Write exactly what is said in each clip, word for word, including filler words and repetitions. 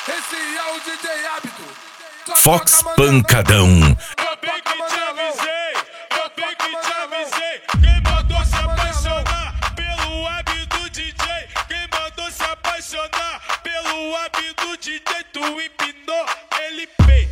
Esse é o D J Hábito. Fox Pancadão. Eu bem que te avisei, eu bem que te avisei. Quem mandou se apaixonar pelo hábito D J? Quem mandou se apaixonar pelo hábito D J? Tu empinou, ele pei.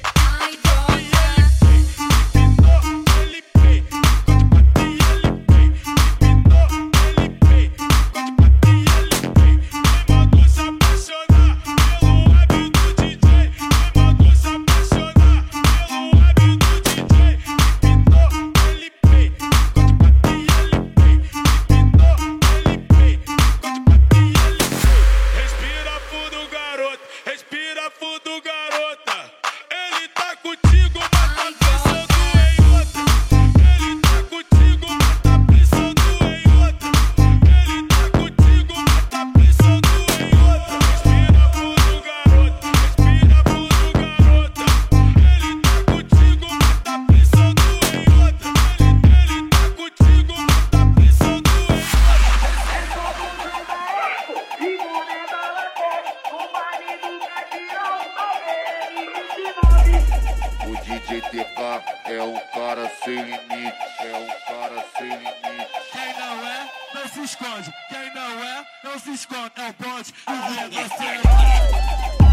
O D J T K é um cara sem limite, é um cara sem limite. Quem não é, não se esconde. Quem não é, não se esconde. É o bonde, o negócio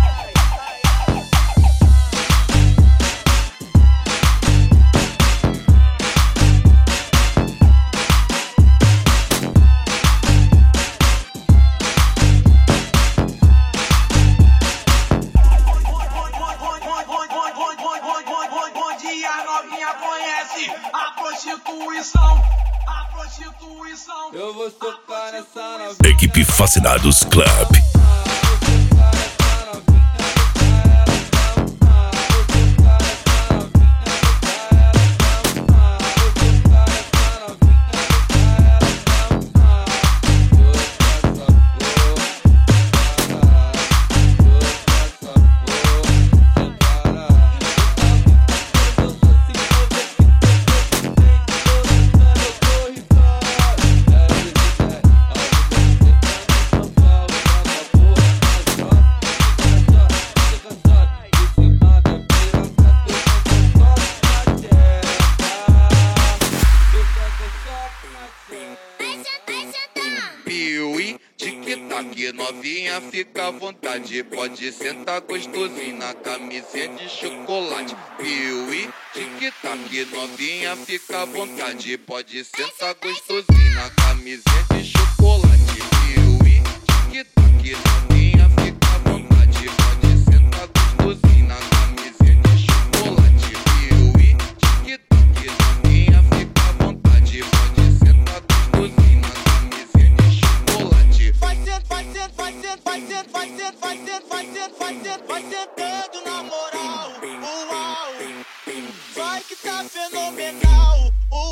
a prostituição, a prostituição. Eu vou socar nessa novinha. Equipe Fascinados Club. Piuí, tic-tac, novinha, fica à vontade. Pode sentar gostosinho na camisinha de chocolate. Piuí, tic-tac, novinha, fica à vontade. Pode sentar gostosinho na camisinha de chocolate. Piuí, tic-tac, novinha, fica à vontade. Pode sentar gostosinho na camisinha de chocolate. Piuí, tic-tac, novinha, fica à vontade. Pode sentar gostosinho na camisinha de chocolate. Vai sentando, vai sentando, vai sentando, vai sentando, vai sentando, vai sentando, vai sentando, vai sentando, vai sentando na moral. Uau, vai que tá fenomenal. Uau,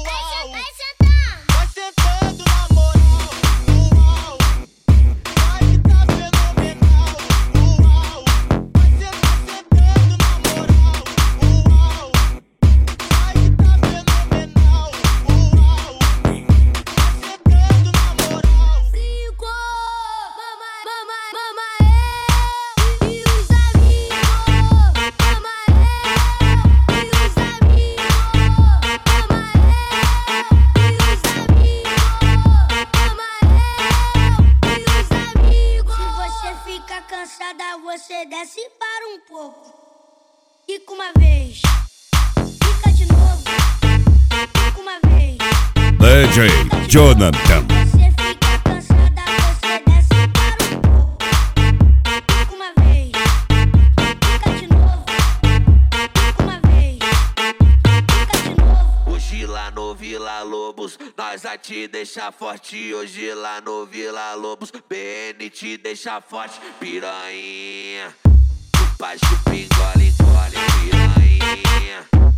vai sentando na moral. Uau, vai que tá fenomenal. Uau, vai sentando na moral. Uau, vai que tá fenomenal. Uau, vai sentando na moral. Cinco, mamãe, mamãe, mamãe, eu e os amigos. Mamãe, eu e os amigos. Mamãe, eu e os amigos. Mamãe, eu e os amigos. Se você fica cansada, você desce e para um pouco. Fica uma vez, fica de novo. Fica uma vez. D J Jonathan. Você fica cansada, você desce e para um pouco. Fica uma vez, fica de novo. Fica uma vez, fica de novo. Hoje lá no Vila Lobos, nós vai te deixar forte. Hoje lá no Vila Lobos, B N te deixa forte. Piranha, chupa, chupa, engole, engole, piranha.